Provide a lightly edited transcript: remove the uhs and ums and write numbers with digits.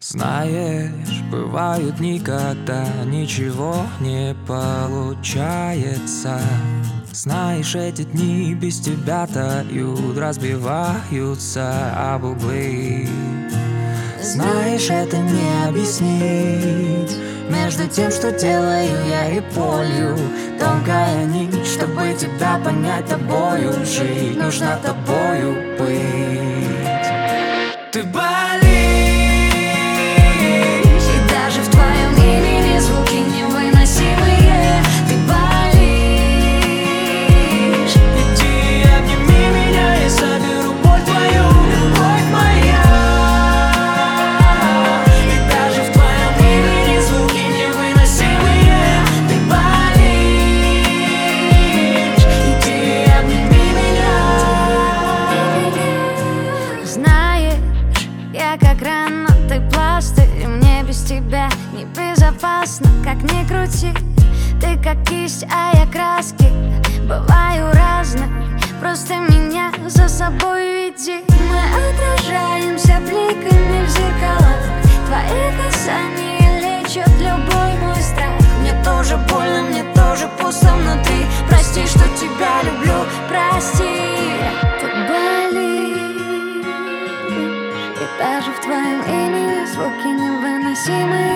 Знаешь, бывают дни, когда ничего не получается. Знаешь, эти дни без тебя тают, разбиваются об углы. Знаешь, это не объяснить. Между тем, что делаю я и болью, тонкая нить, чтобы тебя понять, тобою жить, нужно тобою быть. Ты болишь, и даже в твоем имени звуки невыносимые. Ты болишь, иди обними меня, я соберу боль твою, любовь моя. И даже в твоем имени звуки невыносимые. Ты болишь, иди обними меня. Знаешь, я как рана, ты пластырь, мне без тебя небезопасно, как ни крути. Ты как кисть, а я краски, бываю разной, просто меня за собой веди. Мы отражаемся бликами в зеркалах, твои касания лечат любой мой страх. Мне тоже больно, мне тоже пусто внутри. Прости, что тебя люблю, прости. Ты болишь, и даже в твоем имени звуки невыносимые.